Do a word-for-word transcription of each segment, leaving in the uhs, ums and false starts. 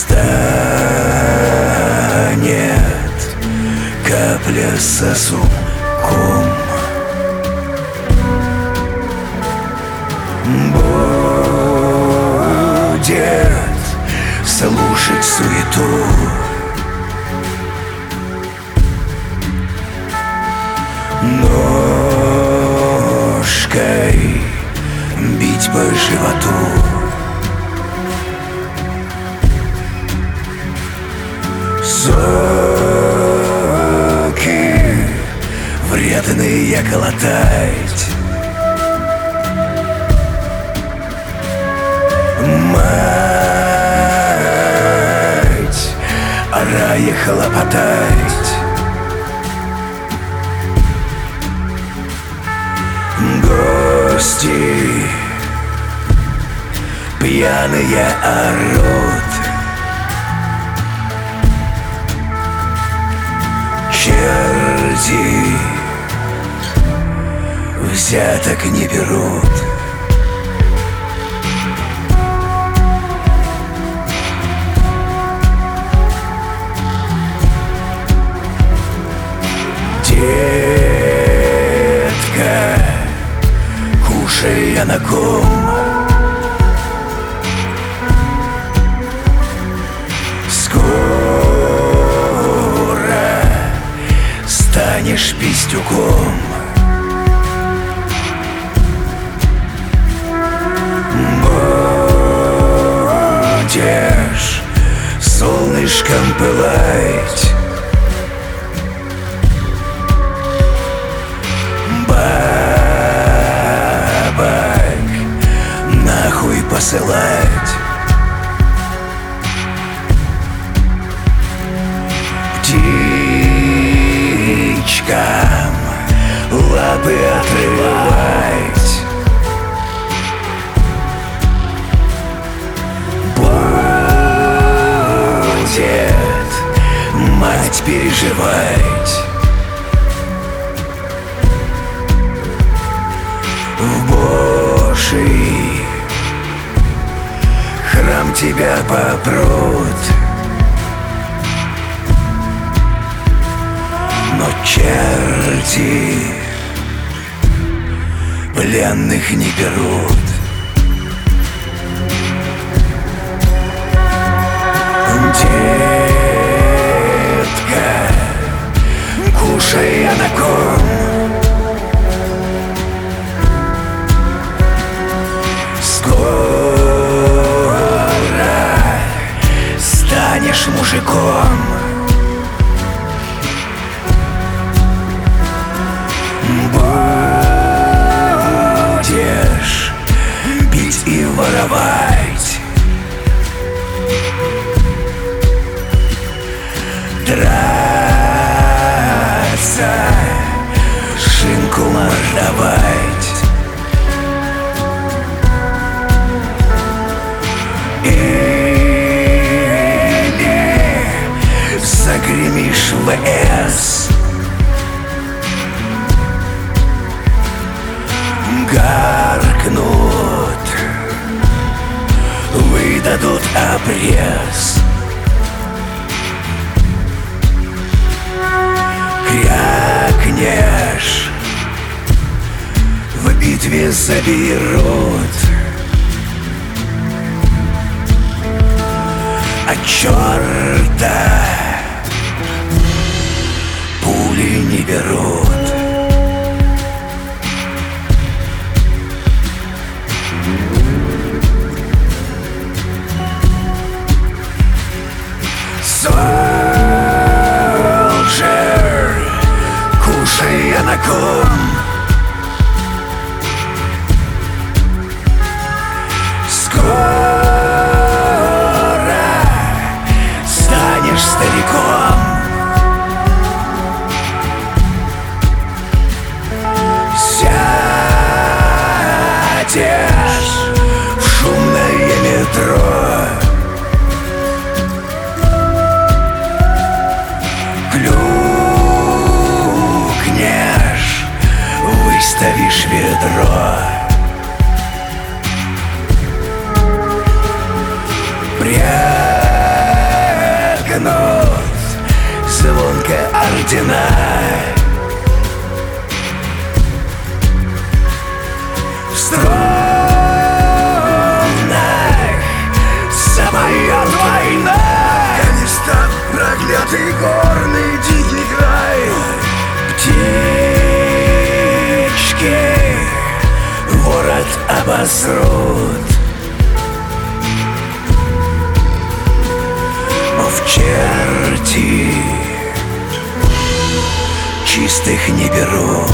станет капля сосудком. Будет слушать суету, ножкой бить по животу. Соки вредные глотать, мать о рае хлопотать, гости пьяные орут, черти взяток не берут. Детка, кушай я на ком, скоро станешь пиздюком. Будешь солнышком пылать, бабок нахуй посылать, птичкам лапы отрывать, будет мать переживать. В Божий храм тебя попрут, но черти пленных не берут. Детка, кушай я на ком, скоро станешь мужиком. Будешь пить и воровать, драться, шинку мордовать. Или загремишь в ВС, гаркнут, выдадут обрез. Крякнешь, в битве заберут, а черта пули не берут. Солджер, кушай я на ком, скоро станешь стариком. ордена. В струнах запоет война. Афганистан, проклятый горный дикий край. Птички город обосрут, в черти чистых не берут.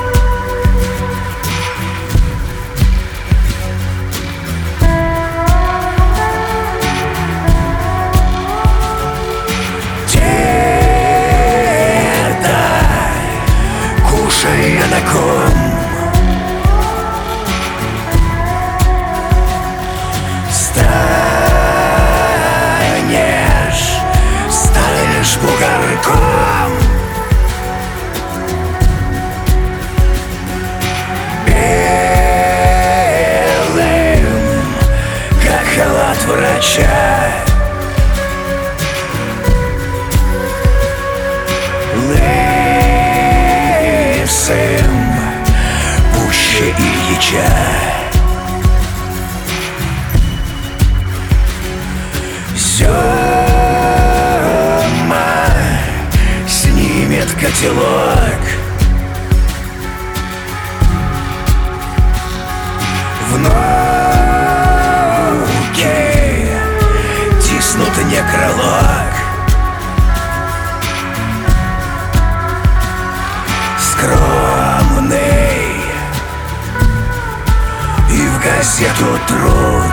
Деда, кушая на ком, станешь бугорком. Белым, как халат врача. Лысым, пуще Ильича. Зёма снимет котелок, внуки тиснут некролог. Скромный и в газету труд,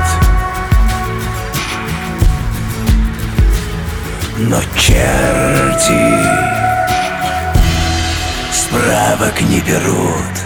но черти справок не берут.